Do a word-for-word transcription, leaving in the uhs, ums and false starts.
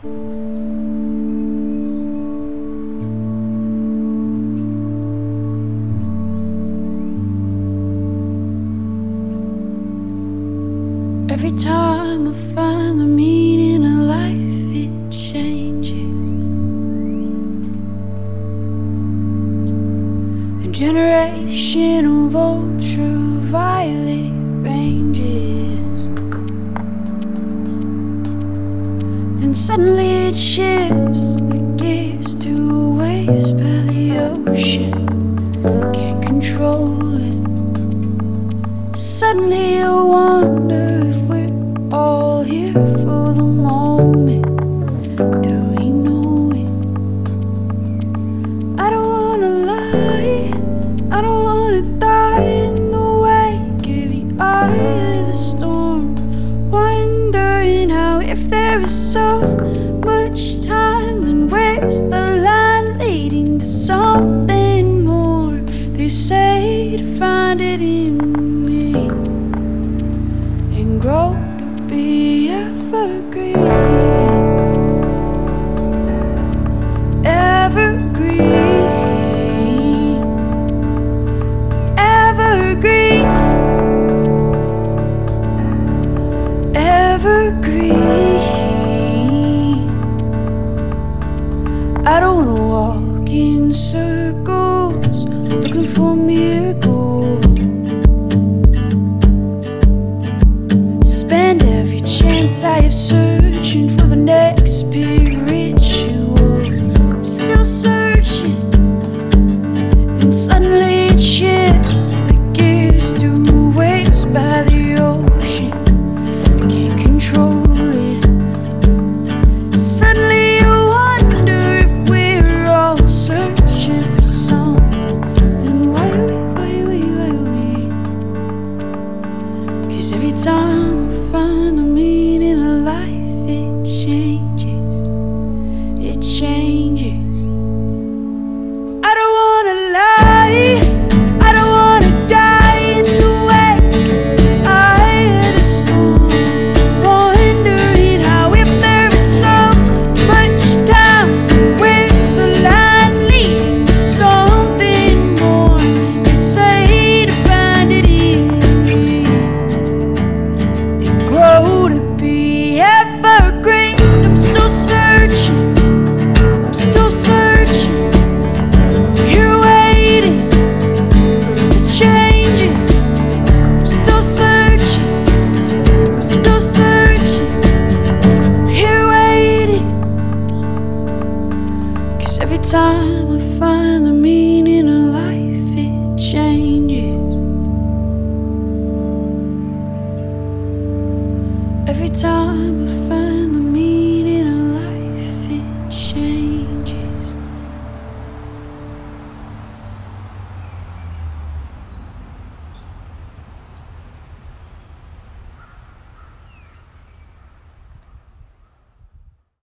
Every time I find the meaning of life, it changes. A generation of ultraviolet ranges. Then suddenly it shifts the gears to waves by the ocean. Can't control it. Suddenly I wonder if we're all here for the moment. Do we know it? I don't wanna lie, I don't wanna die in the wake of the eye of the storm. Wondering how, if there is so much time, then where's the line leading to something more? They say to find it in me and grow to be evergreen. Evergreen, evergreen, evergreen. I don't wanna walk in circles looking for miracles. Spend every chance I have searching for the next big ritual. I'm still searching, and suddenly it shifts the gears to waves by the ocean. Can't control it. Suddenly I wonder if we're all searching for something. Then why are we, why are we, why are we? 'Cause every time I find the meaning of life, it changes, it changes. I don't wanna lie, I don't wanna die in the wake of the eye of the storm. Wondering how, if there is so much time, where's the line leading to something more? They say to find it in me and grow to be evergreen. I'm still searching, I'm still searching. You're waiting for the changes. I'm still searching, I'm still searching. I'm here waiting. 'Cause every time I find the meaning of life, it changes. Every time I find